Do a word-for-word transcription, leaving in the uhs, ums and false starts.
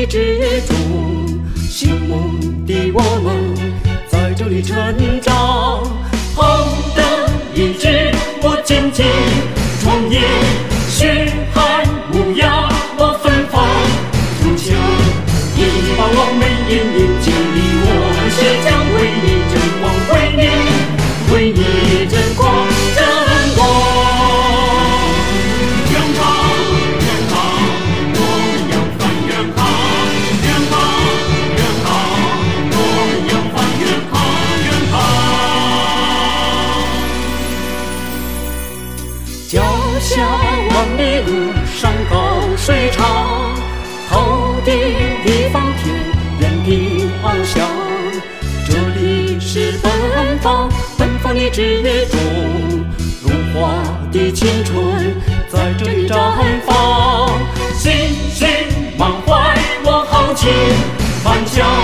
的支柱，醒目的我们在这里成长。红灯一直我紧紧创业，血汗无涯我芬芳，足球一把我们引领激励我们血将为你争光，为你为你争光争光。远航远航，我们扬帆远航，远航远航，我们扬帆远航远航。脚下万里路，山高水长，头顶一方天，人的翱翔。这里是奔放奔放的支柱，如花的青春在这里绽放。信心满怀我豪情，满腔